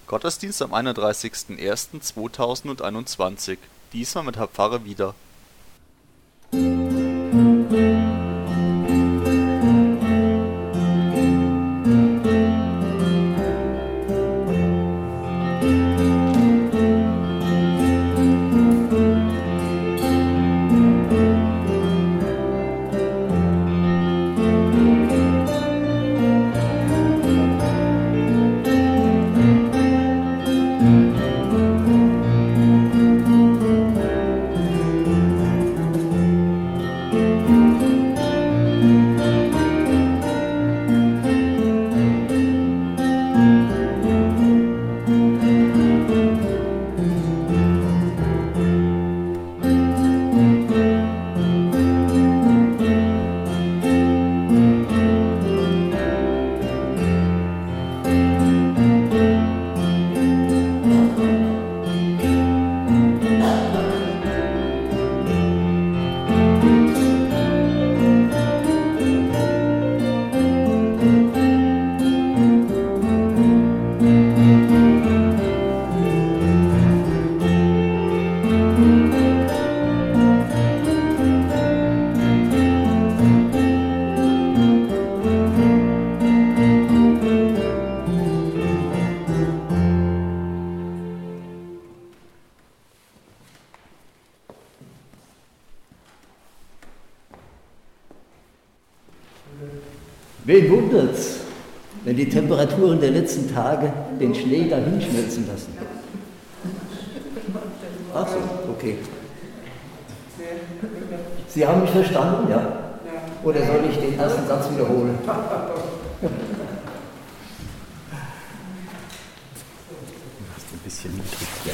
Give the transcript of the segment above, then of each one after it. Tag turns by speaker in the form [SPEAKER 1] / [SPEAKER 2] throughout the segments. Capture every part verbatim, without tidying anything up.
[SPEAKER 1] Gottesdienst am einunddreißigsten ersten zweitausendeinundzwanzig. Diesmal mit Herr Pfarrer Wieder.
[SPEAKER 2] Wen wundert's, wenn die Temperaturen der letzten Tage den Schnee dahin schmelzen lassen? Ach so, okay. Sie haben mich verstanden, ja? Oder soll ich den ersten Satz wiederholen?
[SPEAKER 1] Ein bisschen niedrig.
[SPEAKER 2] Ja.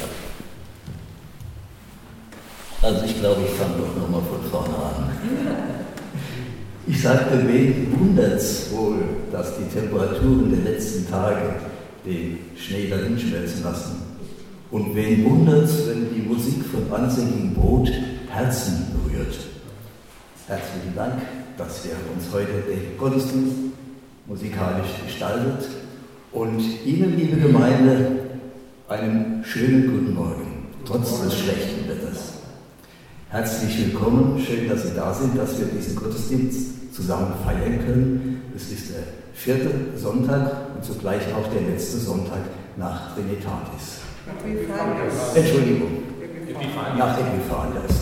[SPEAKER 2] Also ich glaube, ich fange doch nochmal von vorne an. Ich sagte, wen wundert's wohl, dass die Temperaturen der letzten Tage den Schnee dahin schmelzen lassen? Und wen wundert's, wenn die Musik von ansängigem Brot Herzen berührt? Herzlichen Dank, dass wir uns heute den Gottesdienst musikalisch gestaltet und Ihnen, liebe Gemeinde, einen schönen guten Morgen, trotz des schlechten Wetters. Herzlich willkommen, schön, dass Sie da sind, dass wir diesen Gottesdienst zusammen feiern können. Es ist der vierte Sonntag und zugleich auch der letzte Sonntag nach Trinitatis. Entschuldigung, nach Epiphanias.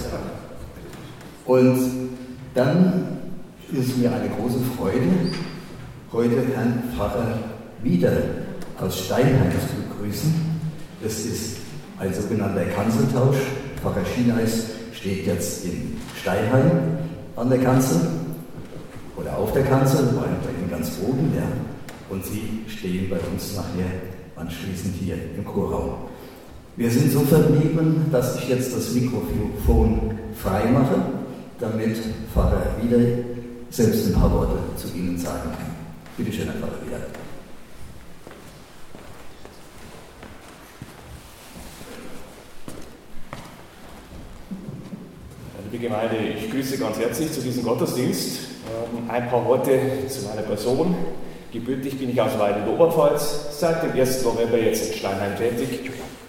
[SPEAKER 2] Und dann ist es mir eine große Freude, heute Herrn Pfarrer Wieder aus Steinheim zu begrüßen. Es ist ein sogenannter Kanzeltausch. Pfarrer Schieneis steht jetzt in Steinheim an der Kanzel oder auf der Kanzel, bei Ihnen ganz oben, ja. Und Sie stehen bei uns nachher anschließend hier im Chorraum. Wir sind so verblieben, dass ich jetzt das Mikrofon frei mache, damit Pfarrer Wieder selbst ein paar Worte zu Ihnen sagen kann. Bitte schön, Herr Pfarrer Wieder.
[SPEAKER 3] Liebe Gemeinde, ich grüße ganz herzlich zu diesem Gottesdienst. Ein paar Worte zu meiner Person. Gebürtig bin ich aus Weiden in der Oberpfalz, seit dem ersten November jetzt in Steinheim tätig.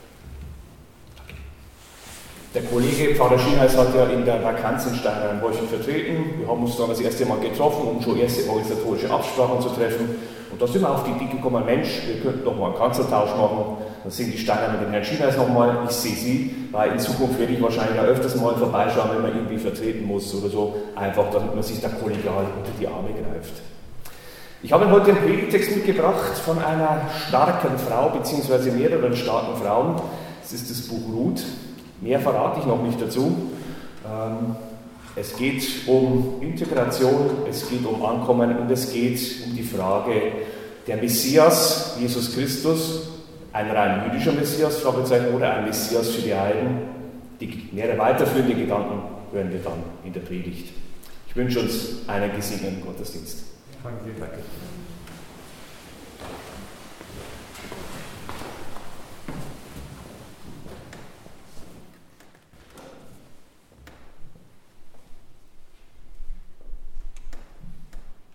[SPEAKER 3] Der Kollege Pfarrer Schieneis hat ja in der Vakanz in Steinheim häufig vertreten. Wir haben uns dann das erste Mal getroffen, um schon erste organisatorische Absprachen zu treffen. Und da sind wir auf die Idee gekommen, Mensch, wir könnten doch mal einen Kanzeltausch machen. Dann sind die Steinheimer mit dem Herrn Schieneis nochmal, ich sehe Sie, weil in Zukunft werde ich wahrscheinlich auch öfters mal vorbeischauen, wenn man irgendwie vertreten muss oder so, einfach damit man sich da kollegial unter die Arme greift. Ich habe Ihnen heute den Predigtext mitgebracht von einer starken Frau, beziehungsweise mehreren starken Frauen. Das ist das Buch Ruth. Mehr verrate ich noch nicht dazu. Es geht um Integration, es geht um Ankommen und es geht um die Frage, der Messias, Jesus Christus, ein rein jüdischer Messias, Fragezeichen, oder ein Messias für die Heiden. Die mehrere weiterführende Gedanken hören wir dann in der Predigt. Ich wünsche uns einen gesegneten Gottesdienst. Danke.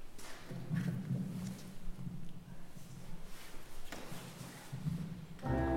[SPEAKER 4] Thank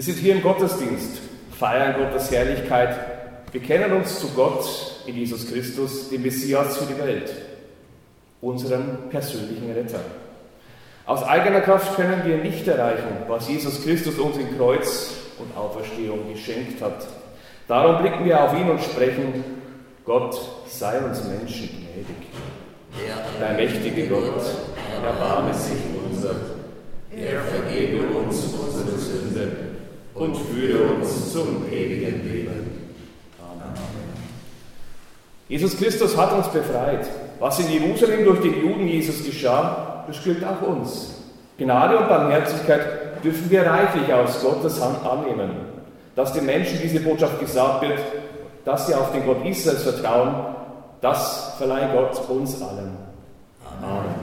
[SPEAKER 3] Wir sind hier im Gottesdienst, feiern Gottes Herrlichkeit, bekennen uns zu Gott in Jesus Christus, dem Messias für die Welt, unserem persönlichen Retter. Aus eigener Kraft können wir nicht erreichen, was Jesus Christus uns in Kreuz und Auferstehung geschenkt hat. Darum blicken wir auf ihn und sprechen: Gott sei uns Menschen gnädig. Der mächtige Gott, erbarme sich unser. Er vergebe uns unsere Sünden und führe uns zum ewigen Leben. Amen. Jesus Christus hat uns befreit. Was in Jerusalem durch den Juden Jesus geschah, das gilt auch uns. Gnade und Barmherzigkeit dürfen wir reichlich aus Gottes Hand annehmen. Dass den Menschen diese Botschaft gesagt wird, dass sie auf den Gott Israels vertrauen, das verleiht Gott uns allen. Amen.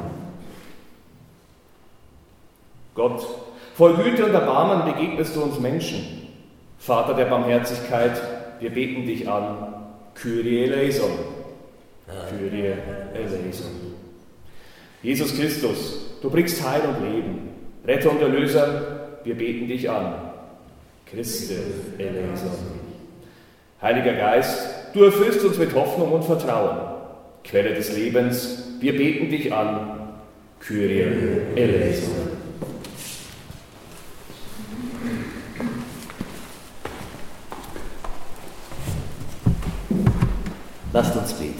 [SPEAKER 3] Gott, voll Güte und Erbarmen begegnest du uns Menschen. Vater der Barmherzigkeit, wir beten dich an. Kyrie eleison. Kyrie eleison. Jesus Christus, du bringst Heil und Leben. Retter und Erlöser, wir beten dich an. Christe eleison. Heiliger Geist, du erfüllst uns mit Hoffnung und Vertrauen. Quelle des Lebens, wir beten dich an. Kyrie eleison.
[SPEAKER 2] Lasst uns beten.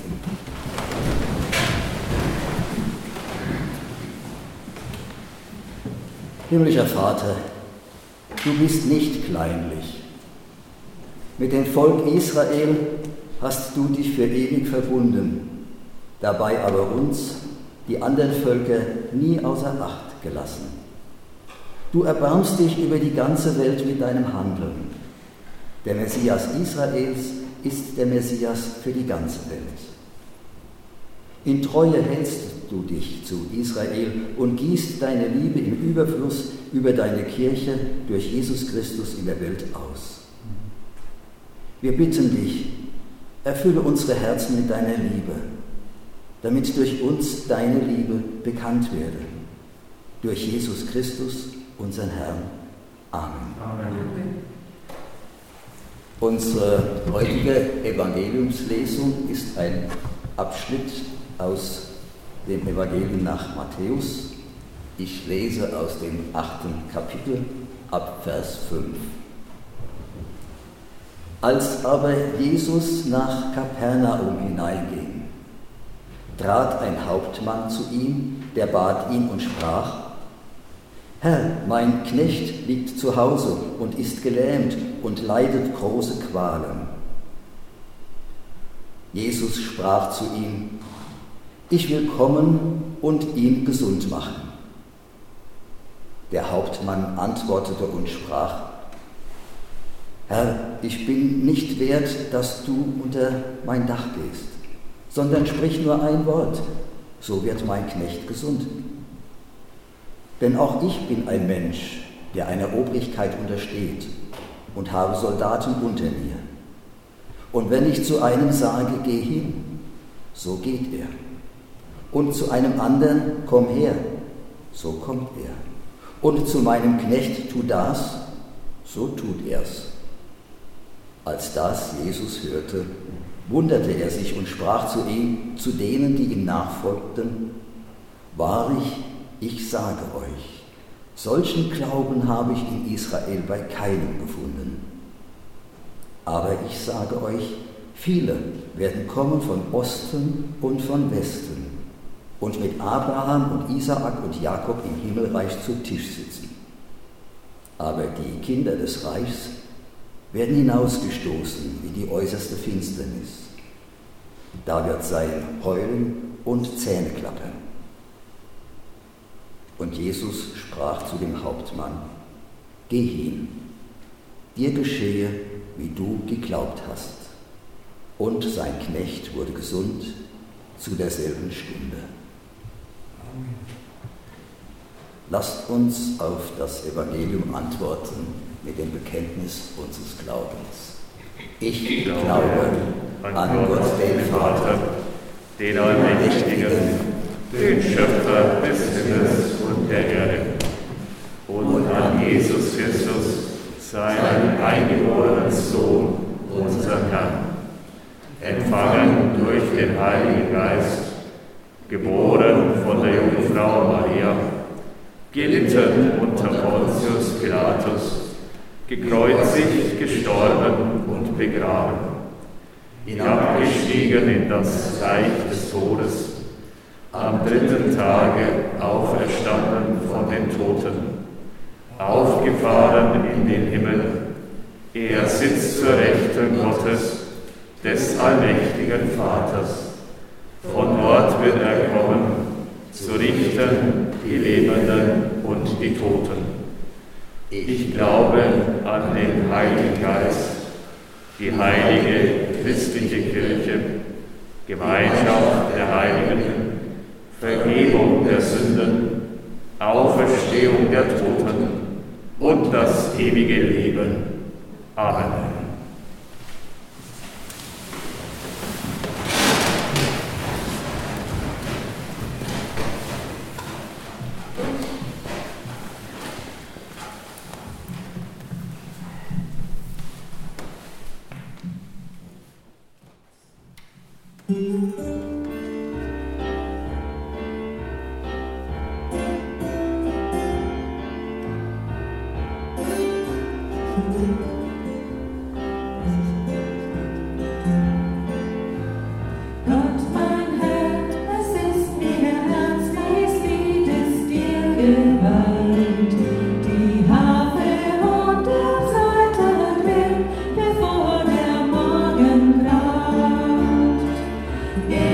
[SPEAKER 2] Himmlischer Vater, du bist nicht kleinlich. Mit dem Volk Israel hast du dich für ewig verbunden, dabei aber uns, die anderen Völker, nie außer Acht gelassen. Du erbarmst dich über die ganze Welt mit deinem Handeln. Der Messias Israels ist der Messias für die ganze Welt. In Treue hältst du dich zu Israel und gießt deine Liebe im Überfluss über deine Kirche durch Jesus Christus in der Welt aus. Wir bitten dich, erfülle unsere Herzen mit deiner Liebe, damit durch uns deine Liebe bekannt werde. Durch Jesus Christus, unseren Herrn. Amen. Amen. Unsere heutige Evangeliumslesung ist ein Abschnitt aus dem Evangelium nach Matthäus. Ich lese aus dem achten Kapitel ab Vers fünf. Als aber Jesus nach Kapernaum hineinging, trat ein Hauptmann zu ihm, der bat ihn und sprach: Herr, mein Knecht liegt zu Hause und ist gelähmt und leidet große Qualen. Jesus sprach zu ihm: Ich will kommen und ihn gesund machen. Der Hauptmann antwortete und sprach: Herr, ich bin nicht wert, dass du unter mein Dach gehst, sondern sprich nur ein Wort, so wird mein Knecht gesund. Denn auch ich bin ein Mensch, der einer Obrigkeit untersteht und habe Soldaten unter mir. Und wenn ich zu einem sage, geh hin, so geht er. Und zu einem anderen, komm her, so kommt er. Und zu meinem Knecht, tu das, so tut er's. Als das Jesus hörte, wunderte er sich und sprach zu ihm, zu denen, die ihm nachfolgten: Wahrlich, ich sage euch, solchen Glauben habe ich in Israel bei keinem gefunden. Aber ich sage euch, viele werden kommen von Osten und von Westen und mit Abraham und Isaak und Jakob im Himmelreich zu Tisch sitzen. Aber die Kinder des Reichs werden hinausgestoßen in die äußerste Finsternis. Da wird sein Heulen und Zähneklappern. Und Jesus sprach zu dem Hauptmann: Geh hin, dir geschehe, wie du geglaubt hast. Und sein Knecht wurde gesund zu derselben Stunde. Lasst uns auf das Evangelium antworten mit dem Bekenntnis unseres Glaubens. Ich glaube an Gott, den Vater,
[SPEAKER 4] den Allmächtigen, den Schöpfer des Himmels und der Erde, und an Jesus Christus, seinen eingeborenen Sohn, unser Herrn, empfangen durch den Heiligen Geist, geboren von der Jungfrau Maria, gelitten unter Pontius Pilatus, gekreuzigt, gestorben und begraben, hinabgestiegen in das Reich des Todes, am dritten Tage auferstanden von den Toten, aufgefahren in den Himmel, er sitzt zur Rechten Gottes, des allmächtigen Vaters. Von dort wird er kommen, zu richten die Lebenden und die Toten. Ich glaube an den Heiligen Geist, die heilige christliche Kirche, Gemeinschaft der Heiligen, Vergebung der Sünden, Auferstehung der Toten und das ewige Leben. Amen.
[SPEAKER 5] Yeah.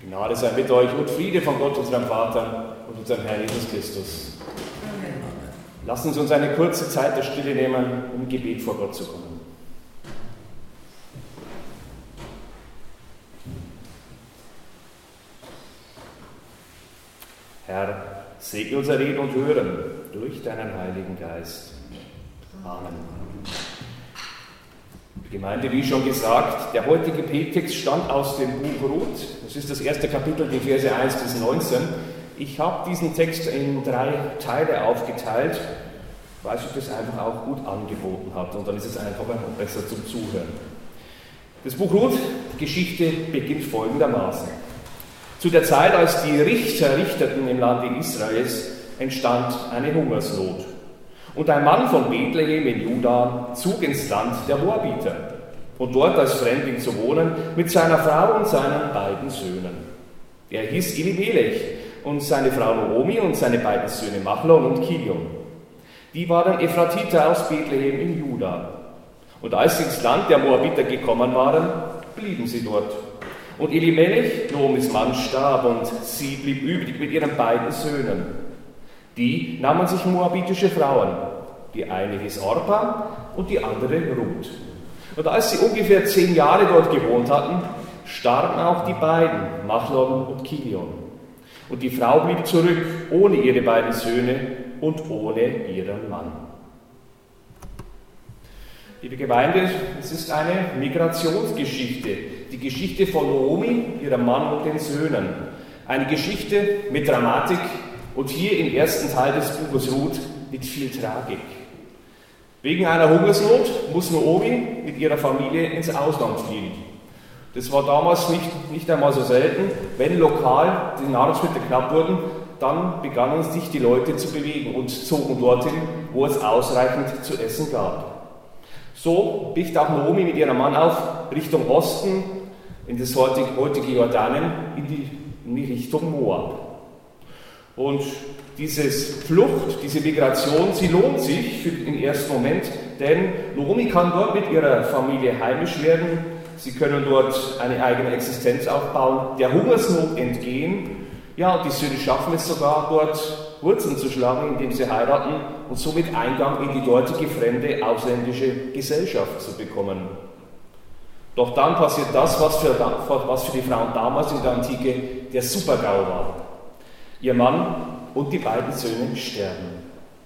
[SPEAKER 3] Gnade sei mit euch und Friede von Gott, unserem Vater und unserem Herrn Jesus Christus.
[SPEAKER 2] Amen.
[SPEAKER 3] Lassen Sie uns eine kurze Zeit der Stille nehmen, um im Gebet vor Gott zu kommen. Herr, segne unser Reden und Hören durch deinen Heiligen Geist. Amen. Gemeinde, wie schon gesagt, der heutige Predigtext stammt aus dem Buch Ruth. Das ist das erste Kapitel, die Verse eins bis neunzehn. Ich habe diesen Text in drei Teile aufgeteilt, weil sich das einfach auch gut angeboten hat. Und dann ist es einfacher und besser zum Zuhören. Das Buch Ruth, die Geschichte beginnt folgendermaßen. Zu der Zeit, als die Richter richteten im Lande Israels, entstand eine Hungersnot. Und ein Mann von Bethlehem in Juda zog ins Land der Moabiter, um dort als Fremdling zu wohnen, mit seiner Frau und seinen beiden Söhnen. Er hieß Elimelech und seine Frau Naomi und seine beiden Söhne Machlon und Kilion. Die waren Ephratiter aus Bethlehem in Juda. Und als sie ins Land der Moabiter gekommen waren, blieben sie dort. Und Elimelech, Naomis Mann, starb und sie blieb übrig mit ihren beiden Söhnen. Die nahmen sich moabitische Frauen. Die eine hieß Orpa und die andere Ruth. Und als sie ungefähr zehn Jahre dort gewohnt hatten, starben auch die beiden, Machlon und Kilion. Und die Frau blieb zurück, ohne ihre beiden Söhne und ohne ihren Mann. Liebe Gemeinde, es ist eine Migrationsgeschichte. Die Geschichte von Naomi, ihrem Mann und den Söhnen. Eine Geschichte mit Dramatik und hier im ersten Teil des Buches Ruth mit viel Tragik. Wegen einer Hungersnot muss Naomi mit ihrer Familie ins Ausland fliehen. Das war damals nicht, nicht einmal so selten. Wenn lokal die Nahrungsmittel knapp wurden, dann begannen sich die Leute zu bewegen und zogen dorthin, wo es ausreichend zu essen gab. So bricht auch Naomi mit ihrem Mann auf Richtung Osten, in das heutige, heutige Jordanien, in die, in die Richtung Moab. Und diese Flucht, diese Migration, sie lohnt sich für den ersten Moment, denn Naomi kann dort mit ihrer Familie heimisch werden, sie können dort eine eigene Existenz aufbauen, der Hungersnot entgehen, ja, und die Söhne schaffen es sogar, dort Wurzeln zu schlagen, indem sie heiraten und somit Eingang in die dortige fremde ausländische Gesellschaft zu bekommen. Doch dann passiert das, was für, was für die Frauen damals in der Antike der Super-GAU war. Ihr Mann und die beiden Söhne sterben.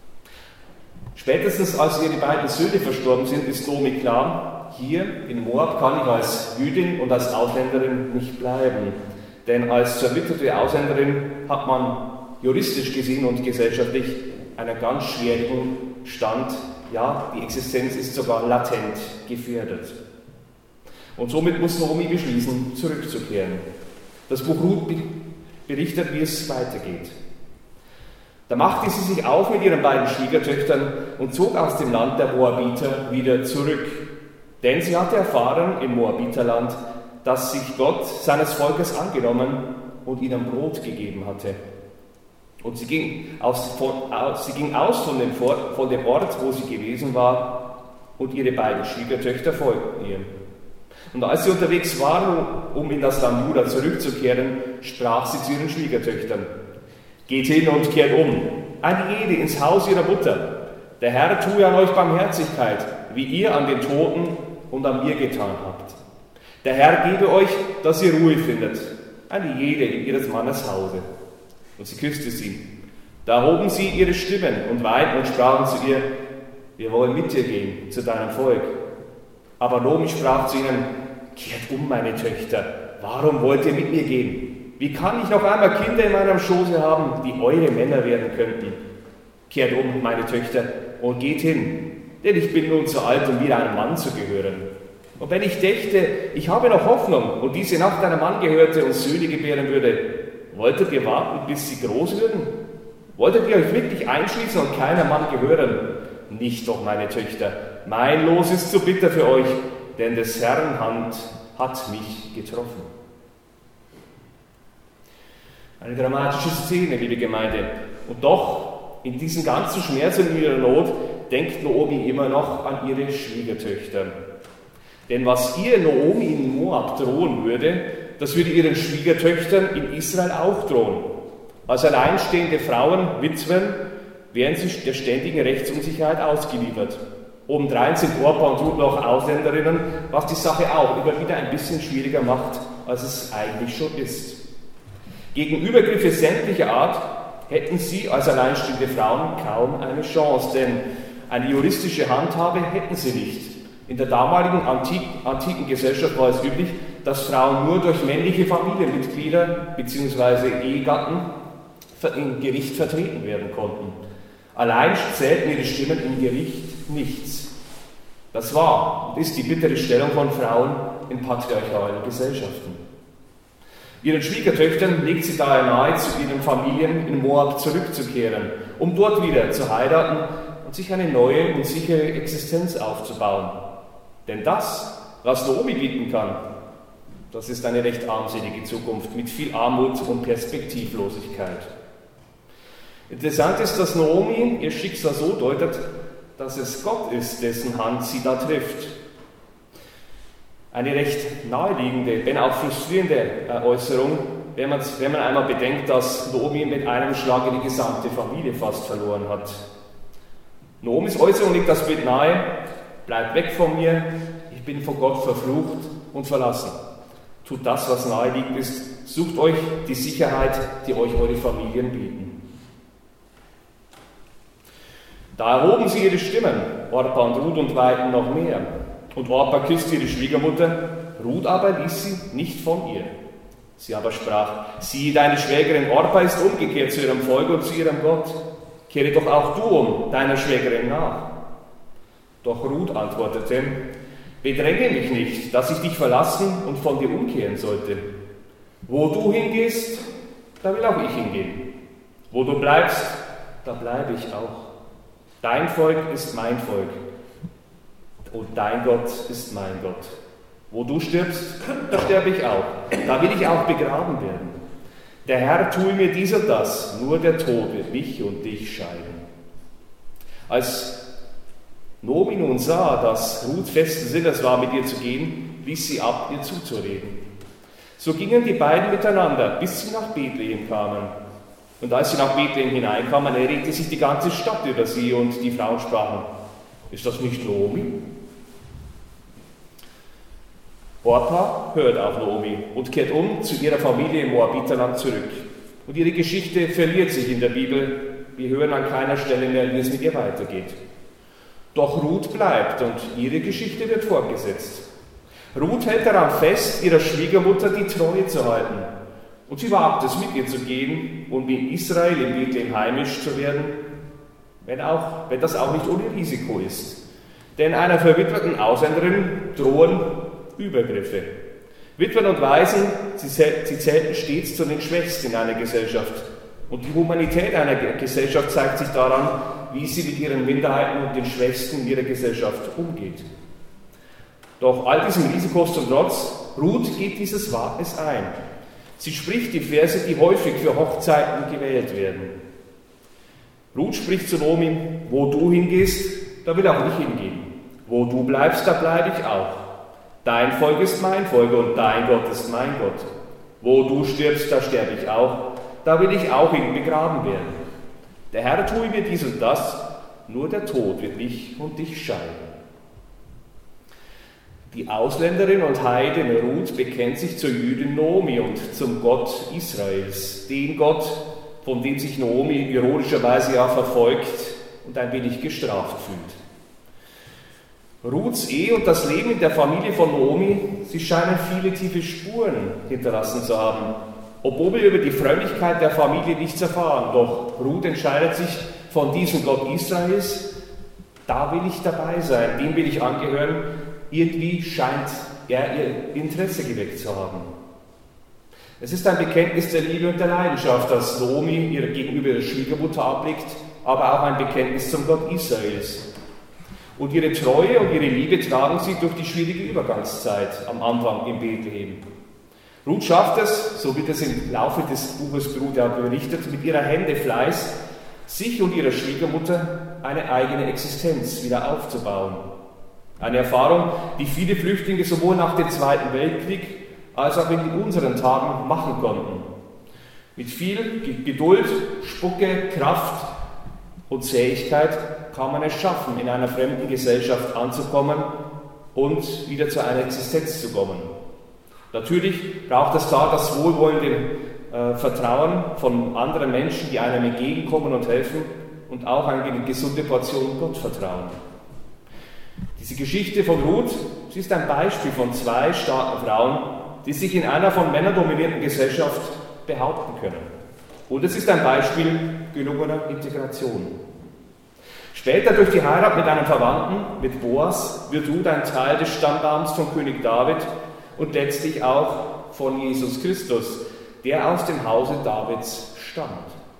[SPEAKER 3] Spätestens als ihre beiden Söhne verstorben sind, ist Naomi klar, hier in Moab kann ich als Jüdin und als Ausländerin nicht bleiben. Denn als zerwitterte Ausländerin hat man juristisch gesehen und gesellschaftlich einen ganz schwierigen Stand. Ja, die Existenz ist sogar latent gefährdet. Und somit muss Naomi beschließen, zurückzukehren. Das Buch Ruth berichtet, wie es weitergeht. Da machte sie sich auf mit ihren beiden Schwiegertöchtern und zog aus dem Land der Moabiter wieder zurück. Denn sie hatte erfahren im Moabiterland, dass sich Gott seines Volkes angenommen und ihnen Brot gegeben hatte. Und sie ging aus von, aus, sie ging aus von dem, von dem Ort, wo sie gewesen war, und ihre beiden Schwiegertöchter folgten ihr. Und als sie unterwegs waren, um in das Land Juda zurückzukehren, sprach sie zu ihren Schwiegertöchtern: Geht hin und kehrt um, eine jede ins Haus ihrer Mutter. Der Herr tue an euch Barmherzigkeit, wie ihr an den Toten und an mir getan habt. Der Herr gebe euch, dass ihr Ruhe findet, eine jede in ihres Mannes Hause. Und sie küsste sie. Da hoben sie ihre Stimmen und weinten und sprachen zu ihr: Wir wollen mit dir gehen, zu deinem Volk. Aber Naomi sprach zu ihnen: Kehrt um, meine Töchter, warum wollt ihr mit mir gehen? Wie kann ich noch einmal Kinder in meinem Schoße haben, die eure Männer werden könnten? Kehrt um, meine Töchter, und geht hin, denn ich bin nun zu alt, um wieder einem Mann zu gehören. Und wenn ich dächte, ich habe noch Hoffnung und diese Nacht einem Mann gehörte und Söhne gebären würde, wolltet ihr warten, bis sie groß würden? Wolltet ihr euch wirklich einschließen und keiner Mann gehören? Nicht doch, meine Töchter, mein Los ist zu bitter für euch, denn des Herrn Hand hat mich getroffen. Eine dramatische Szene, liebe Gemeinde. Und doch, in diesem ganzen Schmerz und in ihrer Not, denkt Naomi immer noch an ihre Schwiegertöchter. Denn was ihr Naomi in Moab drohen würde, das würde ihren Schwiegertöchtern in Israel auch drohen. Als alleinstehende Frauen, Witwen, wären sie der ständigen Rechtsunsicherheit ausgeliefert. Obendrein sind Orpa und Ruth noch Ausländerinnen, was die Sache auch immer wieder ein bisschen schwieriger macht, als es eigentlich schon ist. Gegen Übergriffe sämtlicher Art hätten sie als alleinstehende Frauen kaum eine Chance, denn eine juristische Handhabe hätten sie nicht. In der damaligen antik, antiken Gesellschaft war es üblich, dass Frauen nur durch männliche Familienmitglieder bzw. Ehegatten im Gericht vertreten werden konnten. Allein zählten ihre Stimmen im Gericht nichts. Das war und ist die bittere Stellung von Frauen in patriarchalen Gesellschaften. Ihren Schwiegertöchtern legt sie daher nahe, zu ihren Familien in Moab zurückzukehren, um dort wieder zu heiraten und sich eine neue und sichere Existenz aufzubauen. Denn das, was Naomi bieten kann, das ist eine recht armselige Zukunft mit viel Armut und Perspektivlosigkeit. Interessant ist, dass Naomi ihr Schicksal so deutet, dass es Gott ist, dessen Hand sie da trifft. Eine recht naheliegende, wenn auch frustrierende Äußerung, wenn man, wenn man einmal bedenkt, dass Naomi mit einem Schlag die gesamte Familie fast verloren hat. Naomis Äußerung liegt das Bild nahe: Bleibt weg von mir, ich bin von Gott verflucht und verlassen. Tut das, was naheliegend ist, sucht euch die Sicherheit, die euch eure Familien bieten. Da erhoben sie ihre Stimmen, Orpa und Ruth, und weiten noch mehr. Und Orpa küsste ihre Schwiegermutter, Ruth aber ließ sie nicht von ihr. Sie aber sprach: Siehe, deine Schwägerin Orpa ist umgekehrt zu ihrem Volk und zu ihrem Gott. Kehre doch auch du um deiner Schwägerin nach. Doch Ruth antwortete: Bedränge mich nicht, dass ich dich verlassen und von dir umkehren sollte. Wo du hingehst, da will auch ich hingehen. Wo du bleibst, da bleibe ich auch. Dein Volk ist mein Volk und dein Gott ist mein Gott. Wo du stirbst, da sterbe ich auch. Da will ich auch begraben werden. Der Herr tue mir dies und das, nur der Tod wird mich und dich scheiden. Als Naomi nun sah, dass Ruth festen Sinnes war, mit ihr zu gehen, ließ sie ab, ihr zuzureden. So gingen die beiden miteinander, bis sie nach Bethlehem kamen. Und als sie nach Bethlehem hineinkamen, erregte sich die ganze Stadt über sie, und die Frauen sprachen: Ist das nicht Naomi? Orpa hört auf Naomi und kehrt um zu ihrer Familie im Moabiterland zurück. Und ihre Geschichte verliert sich in der Bibel. Wir hören an keiner Stelle mehr, wie es mit ihr weitergeht. Doch Ruth bleibt und ihre Geschichte wird fortgesetzt. Ruth hält daran fest, ihrer Schwiegermutter die Treue zu halten. Und sie wagt es, mit ihr zu gehen und in Israel, in Bethlehem heimisch zu werden, wenn, auch, wenn das auch nicht ohne Risiko ist. Denn einer verwitweten Ausländerin drohen Übergriffe. Witwen und Waisen, sie, sie zählten stets zu den Schwächsten in einer Gesellschaft. Und die Humanität einer Gesellschaft zeigt sich daran, wie sie mit ihren Minderheiten und den Schwächsten in ihrer Gesellschaft umgeht. Doch all diesem Risiko zum Trotz, Ruth geht dieses Wagnis ein. Sie spricht die Verse, die häufig für Hochzeiten gewählt werden. Ruth spricht zu Naomi: Wo du hingehst, da will auch ich hingehen. Wo du bleibst, da bleibe ich auch. Dein Volk ist mein Volk und dein Gott ist mein Gott. Wo du stirbst, da sterbe ich auch. Da will ich auch hin begraben werden. Der Herr tue mir dies und das, nur der Tod wird mich und dich scheiden. Die Ausländerin und Heidin Ruth bekennt sich zur Jüdin Naomi und zum Gott Israels, den Gott, von dem sich Naomi ironischerweise ja verfolgt und ein wenig gestraft fühlt. Ruths Ehe und das Leben in der Familie von Naomi, sie scheinen viele tiefe Spuren hinterlassen zu haben, obwohl wir über die Frömmigkeit der Familie nichts erfahren. Doch Ruth entscheidet sich von diesem Gott Israels: Da will ich dabei sein, dem will ich angehören. Irgendwie scheint er ihr Interesse geweckt zu haben. Es ist ein Bekenntnis der Liebe und der Leidenschaft, das Naomi ihrer gegenüber ihrer Schwiegermutter ablegt, aber auch ein Bekenntnis zum Gott Israels. Und ihre Treue und ihre Liebe tragen sie durch die schwierige Übergangszeit am Anfang in Bethlehem. Ruth schafft es, so wird es im Laufe des Buches Ruth ja berichtet, mit ihrer Hände Fleiß, sich und ihrer Schwiegermutter eine eigene Existenz wieder aufzubauen. Eine Erfahrung, die viele Flüchtlinge sowohl nach dem Zweiten Weltkrieg als auch in unseren Tagen machen konnten. Mit viel Geduld, Spucke, Kraft und Zähigkeit kann man es schaffen, in einer fremden Gesellschaft anzukommen und wieder zu einer Existenz zu kommen. Natürlich braucht es da das wohlwollende äh, Vertrauen von anderen Menschen, die einem entgegenkommen und helfen, und auch eine gesunde Portion Gottvertrauen. Diese Geschichte von Ruth, sie ist ein Beispiel von zwei starken Frauen, die sich in einer von Männern dominierten Gesellschaft behaupten können. Und es ist ein Beispiel gelungener Integration. Später durch die Heirat mit einem Verwandten, mit Boas, wird Ruth ein Teil des Stammbaums von König David und letztlich auch von Jesus Christus, der aus dem Hause Davids stammt.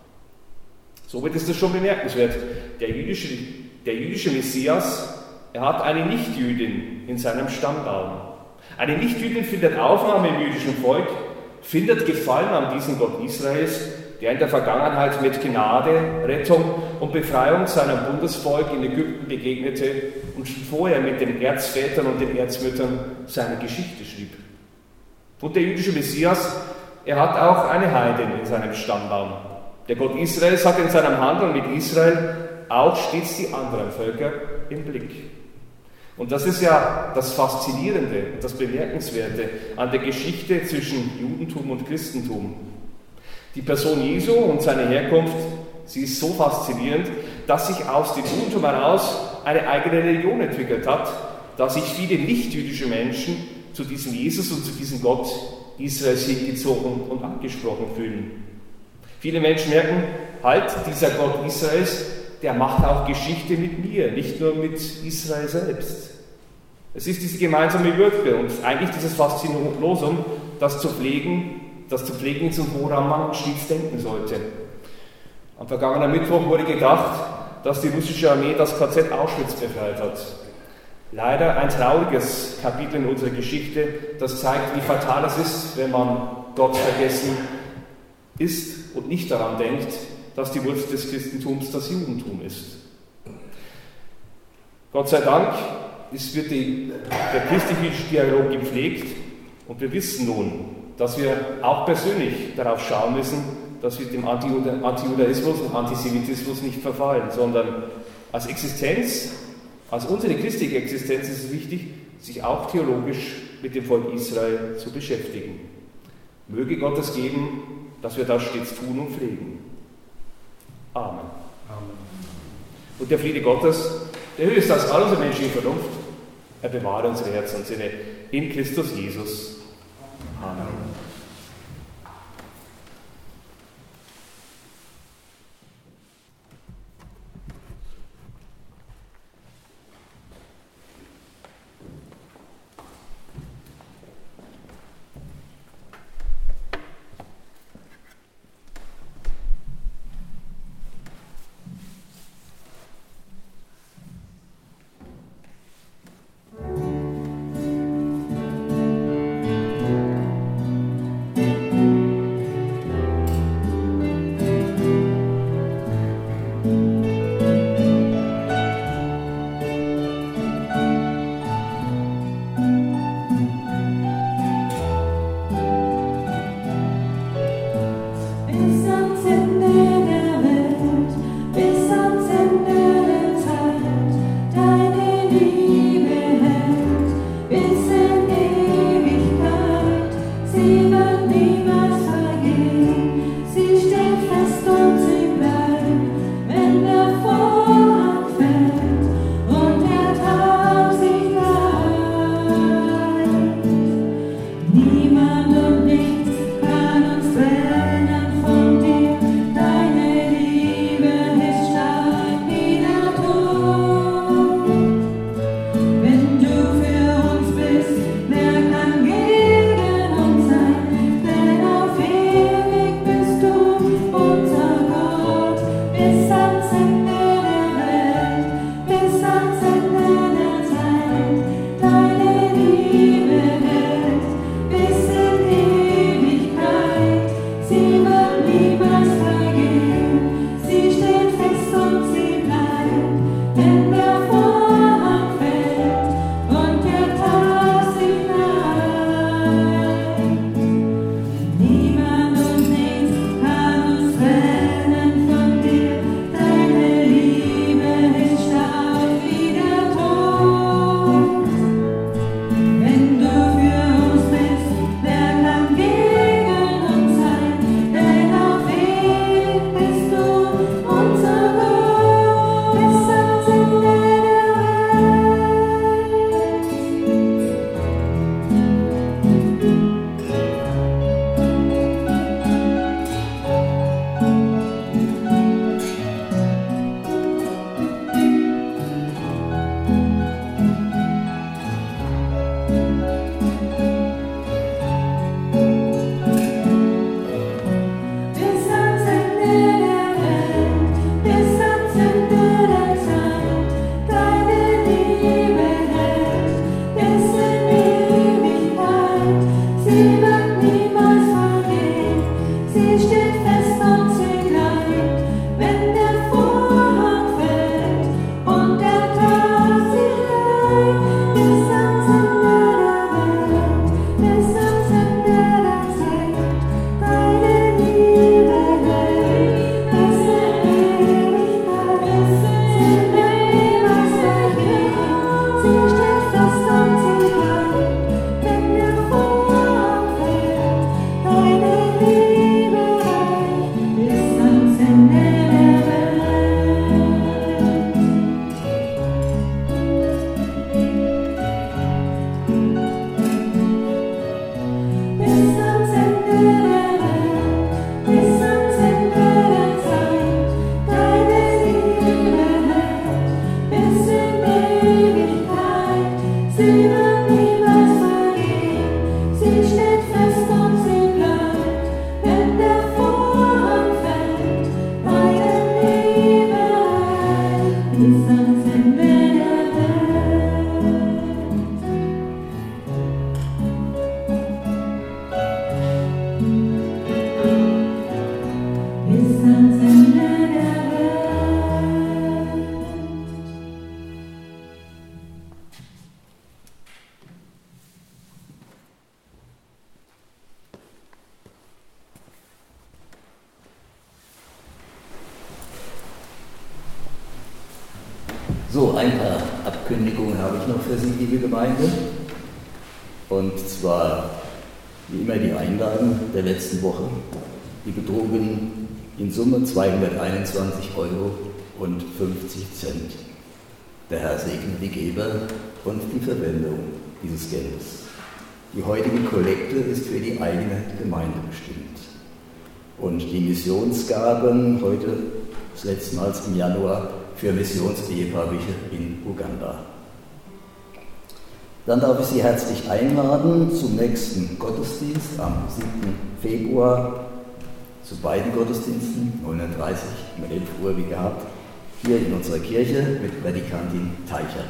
[SPEAKER 3] Somit ist es schon bemerkenswert. Der jüdische, der jüdische Messias, er hat eine Nichtjüdin in seinem Stammbaum. Eine Nichtjüdin findet Aufnahme im jüdischen Volk, findet Gefallen an diesem Gott Israels, der in der Vergangenheit mit Gnade, Rettung und Befreiung seinem Bundesvolk in Ägypten begegnete und schon vorher mit den Erzvätern und den Erzmüttern seine Geschichte schrieb. Und der jüdische Messias, er hat auch eine Heidin in seinem Stammbaum. Der Gott Israels hat in seinem Handeln mit Israel auch stets die anderen Völker im Blick. Und das ist ja das Faszinierende und das Bemerkenswerte an der Geschichte zwischen Judentum und Christentum. Die Person Jesu und seine Herkunft, sie ist so faszinierend, dass sich aus dem Judentum heraus eine eigene Religion entwickelt hat, dass sich viele nichtjüdische Menschen zu diesem Jesus und zu diesem Gott Israels hingezogen und angesprochen fühlen. Viele Menschen merken, halt, dieser Gott Israels, der macht auch Geschichte mit mir, nicht nur mit Israel selbst. Es ist diese gemeinsame Würde und eigentlich dieses Faszinosum, das zu pflegen, das zu pflegen ist und woran man stets denken sollte. Am vergangenen Mittwoch wurde gedacht, dass die russische Armee das K Z Auschwitz befreit hat. Leider ein trauriges Kapitel in unserer Geschichte, das zeigt, wie fatal es ist, wenn man Gott vergessen ist und nicht daran denkt, dass die Wurzel des Christentums das Judentum ist. Gott sei Dank ist, wird die, der christlich-jüdische Dialog gepflegt und wir wissen nun, dass wir auch persönlich darauf schauen müssen, dass wir dem Antijudaismus und Antisemitismus nicht verfallen, sondern als Existenz, als unsere christliche Existenz ist es wichtig, sich auch theologisch mit dem Volk Israel zu beschäftigen. Möge Gott es geben, dass wir das stets tun und pflegen. Amen. Amen. Und der Friede Gottes, der höher ist als all unsere menschliche Vernunft, er bewahre unsere Herzen und Sinne in Christus Jesus. Amen.
[SPEAKER 5] Tag
[SPEAKER 2] So, ein paar Abkündigungen habe ich noch für Sie, liebe Gemeinde. Und zwar, wie immer, die Einlagen der letzten Woche. Die betrugen in Summe zweihunderteinundzwanzig Euro und fünfzig Cent. Der Herr segne die Geber und die Verwendung dieses Geldes. Die heutige Kollekte ist für die eigene Gemeinde bestimmt. Und die Missionsgaben heute, das letzte Mal im Januar, für Missionsehepaarliche in Uganda. Dann darf ich Sie herzlich einladen zum nächsten Gottesdienst am siebten Februar, zu beiden Gottesdiensten, neun Uhr dreißig um elf Uhr wie gehabt, hier in unserer Kirche mit Predikantin Teichert.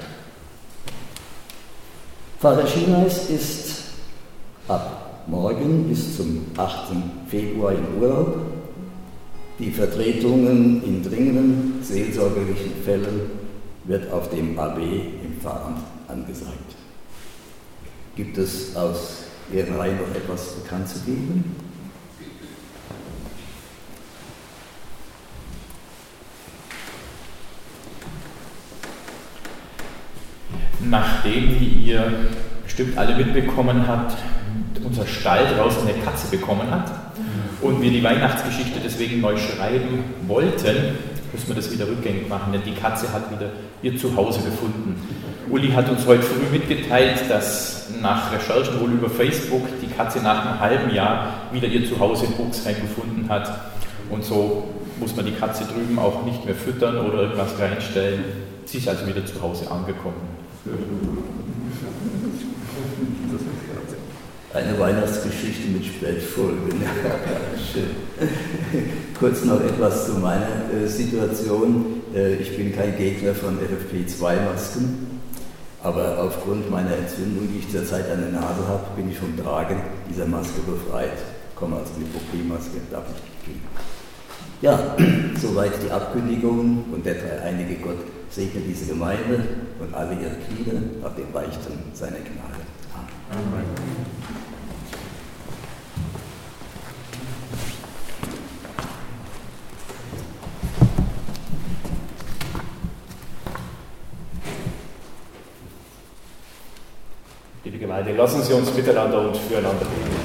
[SPEAKER 2] Pfarrer Schienais ist ab morgen bis zum achten Februar im Urlaub. Die Vertretungen in dringenden seelsorgerlichen Fällen wird auf dem A B im Pfarramt angesagt. Gibt es aus Ihren Reihen noch etwas bekannt zu geben?
[SPEAKER 5] Nachdem, wie ihr bestimmt alle mitbekommen habt, unser Stall draußen eine Katze bekommen hat und wir die Weihnachtsgeschichte deswegen neu schreiben wollten, müssen wir das wieder rückgängig machen, denn die Katze hat wieder ihr Zuhause gefunden. Uli hat uns heute früh mitgeteilt, dass nach Recherchen wohl über Facebook die Katze nach einem halben Jahr wieder ihr Zuhause in Buchsheim gefunden hat. Und so muss man die Katze drüben auch nicht mehr füttern oder irgendwas reinstellen. Sie ist also wieder zu Hause angekommen.
[SPEAKER 2] Eine Weihnachtsgeschichte mit Spätfolgen. Schön. Kurz noch etwas zu meiner äh, Situation. Äh, ich bin kein Gegner von F F P zwei Masken, aber aufgrund meiner Entzündung, die ich zurzeit an der Nase habe, bin ich vom Tragen dieser Maske befreit. Komme also mit O P-Maske, darf ich gehen. Ja, soweit die Ankündigungen und der dreieinige Gott segne diese Gemeinde und alle ihre Glieder auf dem Reichtum seiner Gnade. Amen. Amen.
[SPEAKER 3] Liebe Gemeinde, lassen Sie uns miteinander und füreinander beten.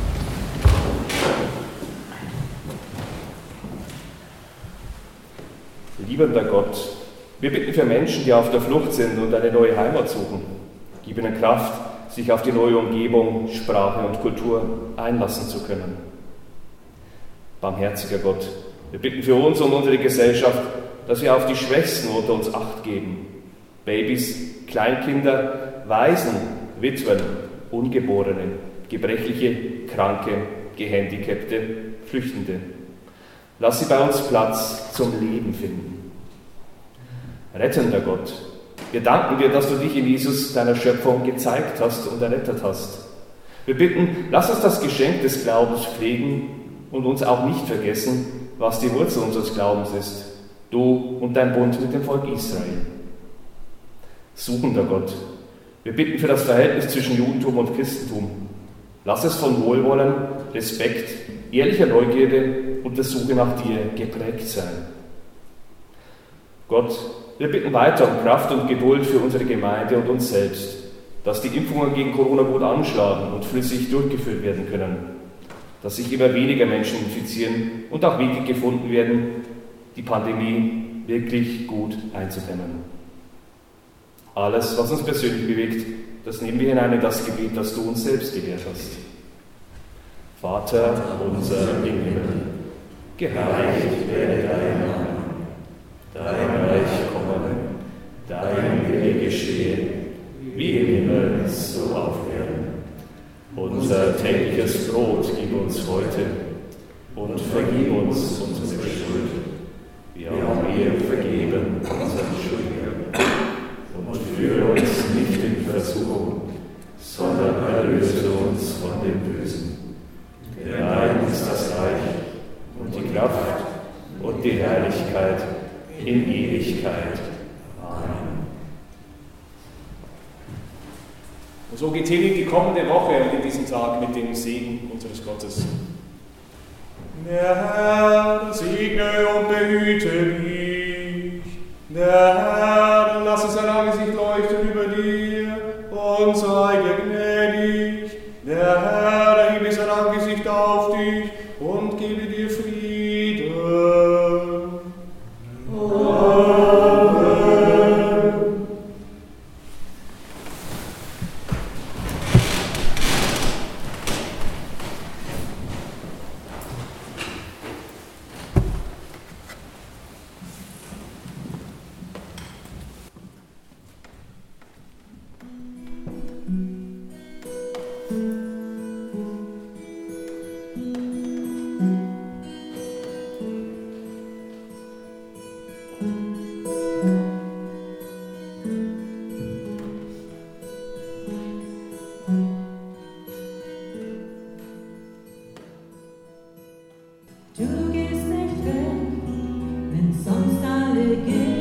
[SPEAKER 3] Liebender Gott, wir bitten für Menschen, die auf der Flucht sind und eine neue Heimat suchen. Gib ihnen Kraft, sich auf die neue Umgebung, Sprache und Kultur einlassen zu können. Barmherziger Gott, wir bitten für uns und unsere Gesellschaft, dass wir auf die Schwächsten unter uns Acht geben. Babys, Kleinkinder, Waisen, Witwen, Ungeborene, Gebrechliche, Kranke, Gehandicapte, Flüchtende. Lass sie bei uns Platz zum Leben finden. Rettender Gott, wir danken dir, dass du dich in Jesus, deiner Schöpfung, gezeigt hast und errettet hast. Wir bitten, lass uns das Geschenk des Glaubens pflegen und uns auch nicht vergessen, was die Wurzel unseres Glaubens ist, du und dein Bund mit dem Volk Israel. Suchender Gott, wir bitten für das Verhältnis zwischen Judentum und Christentum. Lass es von Wohlwollen, Respekt, ehrlicher Neugierde und der Suche nach dir geprägt sein. Gott, wir bitten weiter um Kraft und Geduld für unsere Gemeinde und uns selbst, dass die Impfungen gegen Corona gut anschlagen und flüssig durchgeführt werden können, dass sich immer weniger Menschen infizieren und auch Wege gefunden werden, die Pandemie wirklich gut einzudämmen. Alles, was uns persönlich bewegt, das nehmen wir hinein in das Gebet, das du uns selbst gelehrt hast. Vater unser im Himmel, geheiligt werde dein Name, dein Reich komme, dein Wille geschehe, wie im Himmel, so auf Erden. Unser tägliches Brot gib uns heute und vergib uns unsere Schuld, wie auch wir vergeben unseren Schuldigern. Und führe uns nicht in Versuchung, sondern erlöse uns von dem Bösen. Denn dein ist das Reich und die Kraft und die Herrlichkeit in Ewigkeit. Amen.
[SPEAKER 6] Und so geht hin in die kommende Woche und in diesen Tag mit dem Segen unseres Gottes. Der Herr segne und behüte dich. Der Herr lasse sein Angesicht leuchten über dir und sei dir gnädig. Der Herr erhebe sein Angesicht auf dich und gebe dir Frieden. Amen.
[SPEAKER 7] Du gehst nicht weg, wenn sonst alle gehen.